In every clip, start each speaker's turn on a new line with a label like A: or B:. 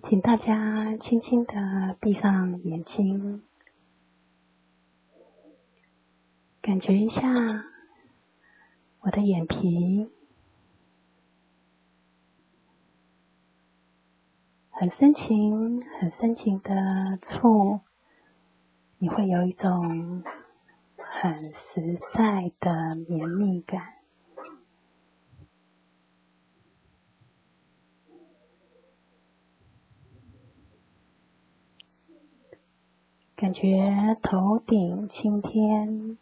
A: 请大家轻轻地闭上眼睛，感觉一下我的眼皮很深情、很深情的触，你会有一种很实在的绵密感。感觉头顶青天，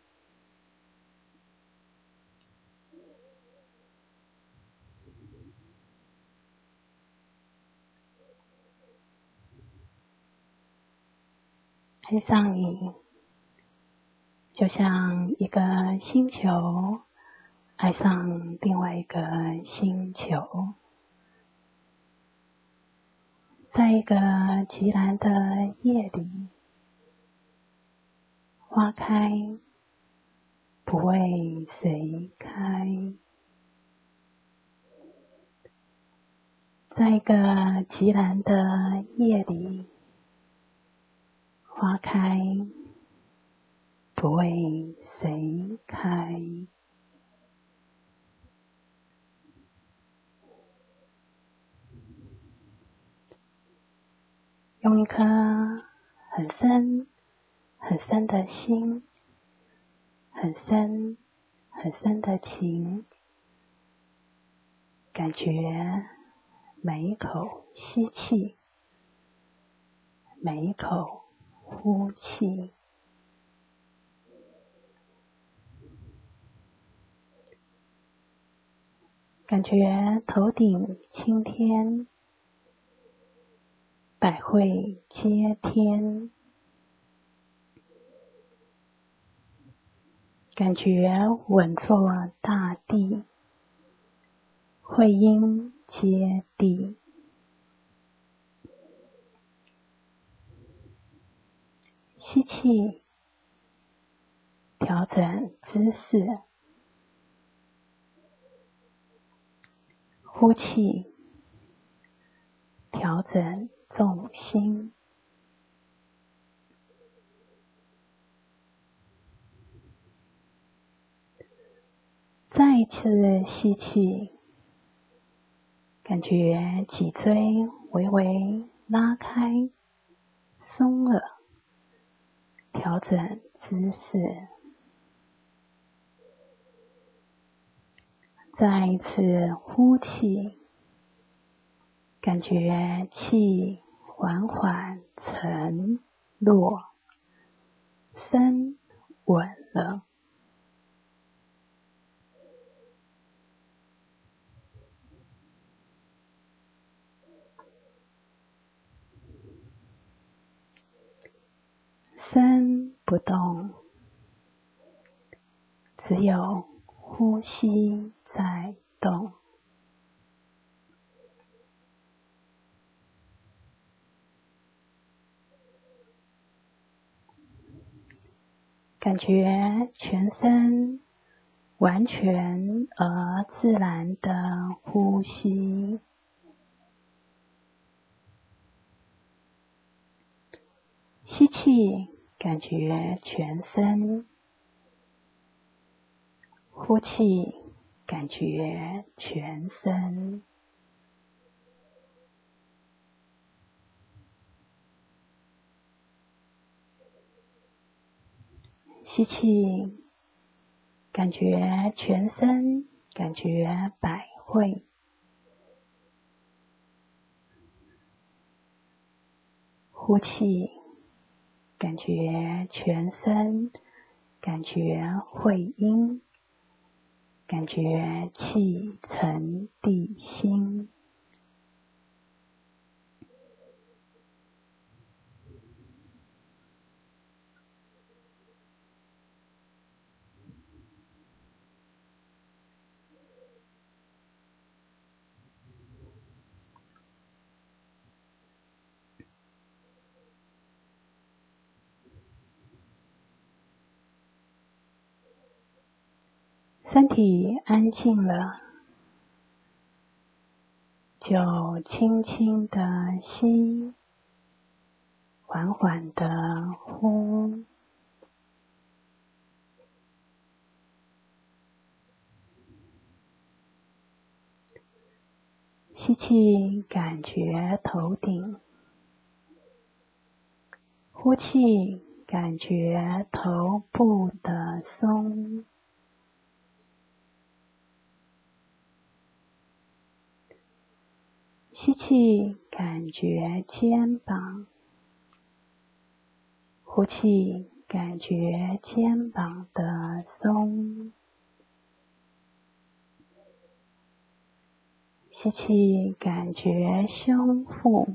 A: 爱上你，就像一个星球爱上另外一个星球。在一个极蓝的夜里，花开不为谁开。在一个极蓝的夜里，花开不为谁开。用一颗很深很深的心，很深很深的情，感觉每一口吸气，每一口呼气，感觉头顶青天，百会接天，感觉稳坐大地，会阴接地。吸气，调整姿势，呼气，调整重心。再一次吸气，感觉脊椎微微拉开，松了，调整姿势。再一次呼气，感觉气缓缓沉落，身稳了。身不动，只有呼吸在动。感觉全身完全而自然的呼吸。吸气，感觉全身；呼气，感觉全身。吸气，感觉全身，感觉百会。呼气，感觉全身，感觉会阴，感觉气沉地心。身体安静了， 就轻轻的吸，缓缓的呼。吸气，感觉头顶；呼气，感觉头部的松。吸气，感觉肩膀；呼气，感觉肩膀的松。吸气，感觉胸腹；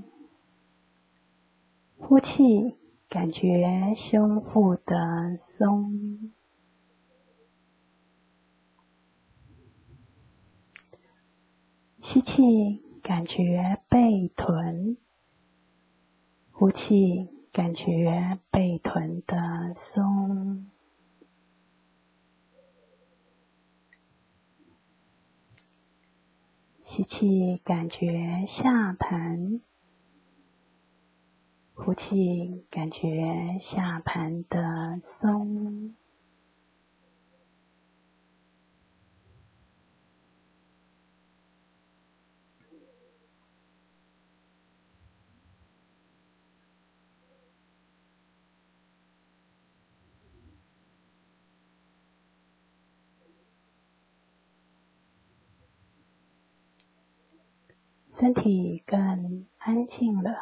A: 呼气，感觉胸腹的松。吸气，感觉背臀；呼气，感觉背臀的松。吸气，感觉下盘；呼气，感觉下盘的松。身体更安静了，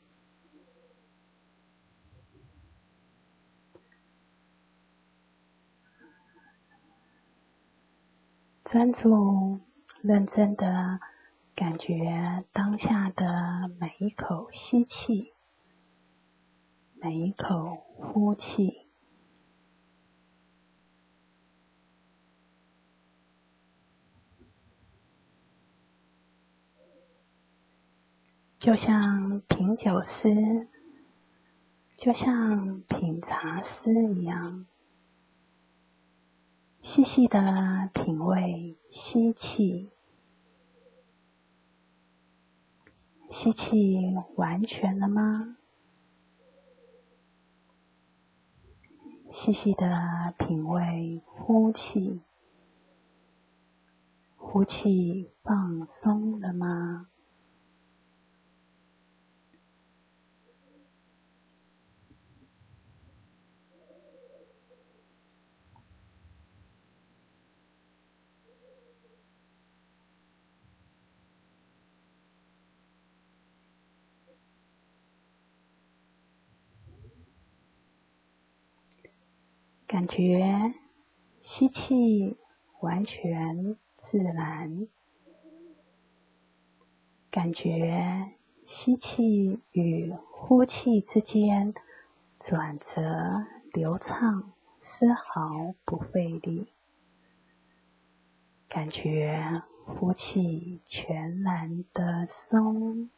A: 专注、认真的感觉当下的每一口吸气，每一口呼气。就像品酒师，就像品茶师一样，细细的品味吸气。吸气完全了吗？细细的品味呼气。呼气放松了吗？感觉吸气完全自然，感觉吸气与呼气之间转折流畅，丝毫不费力。感觉呼气全然的松。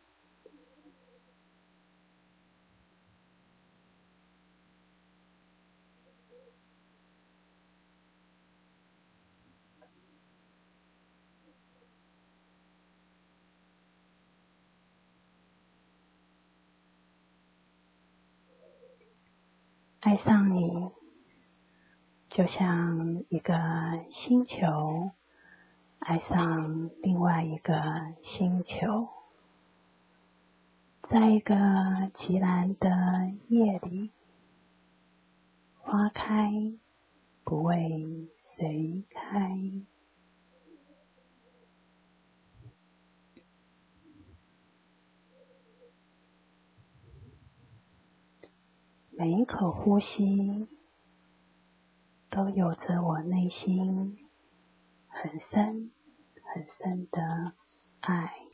A: 爱上你，就像一个星球爱上另外一个星球，在一个极蓝的夜里，花开不为谁开。每一口呼吸都有着我内心很深很深的爱。